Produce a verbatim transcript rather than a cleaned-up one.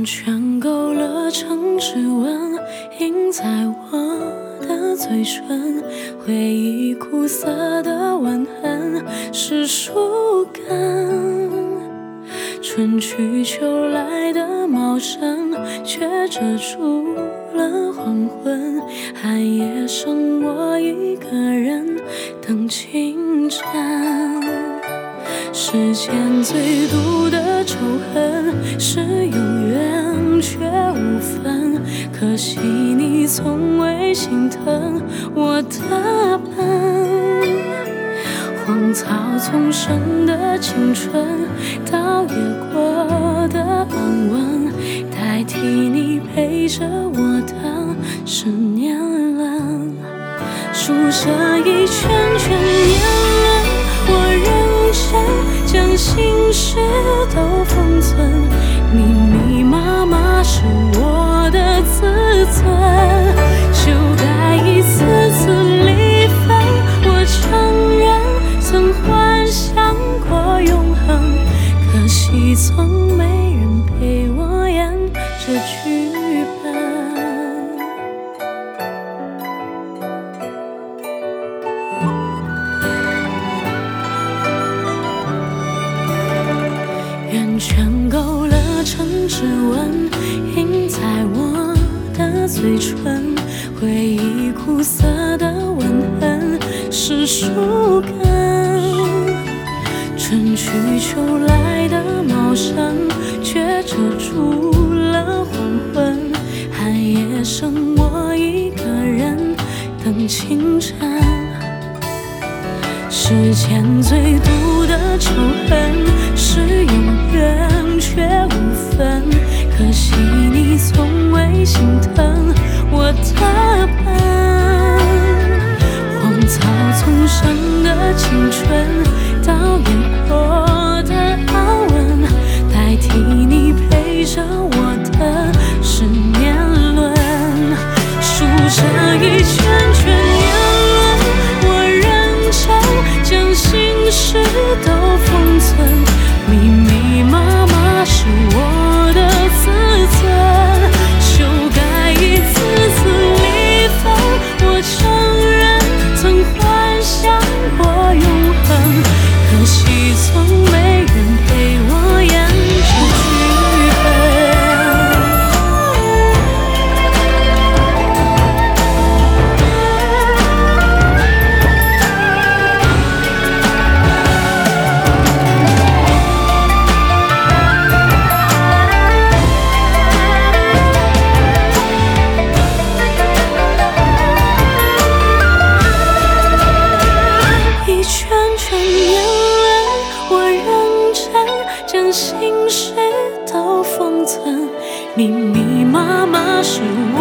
圈勾勒成指纹，印在我的嘴唇，回忆苦涩的吻痕，是树根。春去秋来的茂盛，却遮住了黄昏。寒夜剩我一个人等清晨。世间最毒的仇恨，是有缘却无分。可惜你从未心疼我的笨。荒草丛生的青春，倒也过的安稳，代替你陪着我的是年轮。数着一圈圈年轮，我认真将心事都封存，密密麻麻是我的自尊。就该一次次离分，我承认曾幻想过永恒，可惜从没人陪我演这剧本。圆圈勾勒成指纹，印在我的嘴唇，回忆苦涩的吻痕，是树根。春去秋来的茂盛，却遮住了黄昏。寒夜剩我一个人等清晨。世间最毒的仇恨，是有缘却无分。可惜你从未心疼我的笨。荒草丛生的青春，倒也过的安稳，代替你陪着我的是年轮。数着一圈圈年轮，我认真将心事都封存，密密麻麻是我的自尊。就该一次次离分，我承认曾幻想过永恒，可惜从没人陪我演这剧本。一圈圈年轮，我认真将心事都封存，密密麻麻是我